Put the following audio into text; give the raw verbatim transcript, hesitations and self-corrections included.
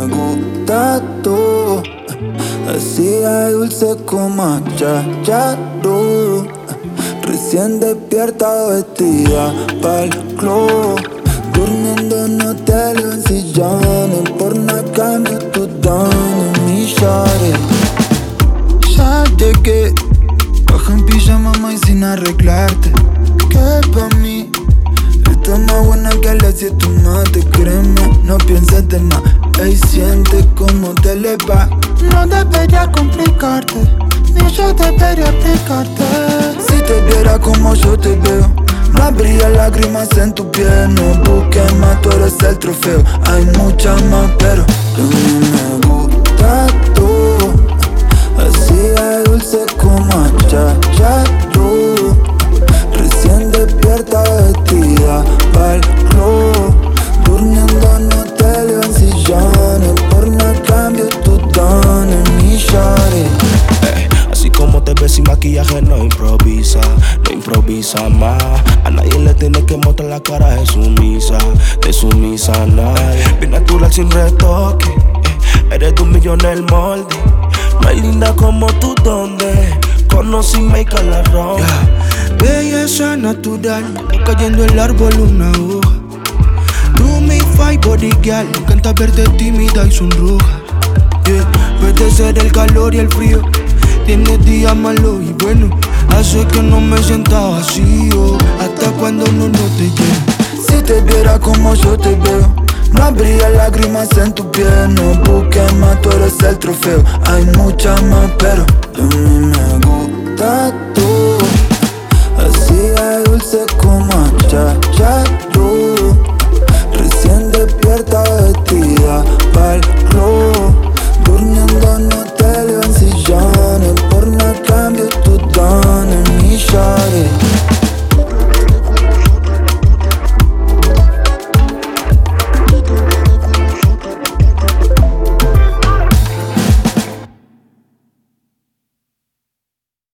me gusta tú, así de dulce como chachado. Recién despierta vestida pa'l club, durmiendo en hotel o en sillones. Por nada cambio tus dones, mi shawty. Ya llegué, baja en pijama y sin arreglarte, que pa' mí estás más buena que las siete mate. Créeme, no pienses de nada, ey, siente como te le va. No debería complicarte, ni yo debería explicarte. Si te viera como yo te veo, no habría lágrimas en tu piel. No busques más, tú eres el trofeo. Hay muchas más, pero a mí me gusta tú, así de dulce como chachado. Recién despierta vestida pa'l club, durmiendo en hotel o en sillones. Por nada cambio tus dones, mi shawty. Hey, así como te ves sin maquillaje no improvisa, no improvisa más. A nadie le tiene que mostrar la cara de sumisa, de sumisa a nadie. Bien natural sin retoque, eh, eres de un millón el molde. No hay linda como tú donde conocí make a la ropa. Yeah. Belleza natural, como cayendo el árbol una hoja. Tú mi fight body girl, me encanta verte tímida y sonroja. Yeah. Puede ser el calor y el frío, tienes días malos y buenos, hace que no me sienta vacío, hasta cuando uno no te quiere. Si te viera como yo te veo, no habría lágrimas en tu piel. No busques más, tú eres el trofeo. Hay muchas más, pero a mí me gusta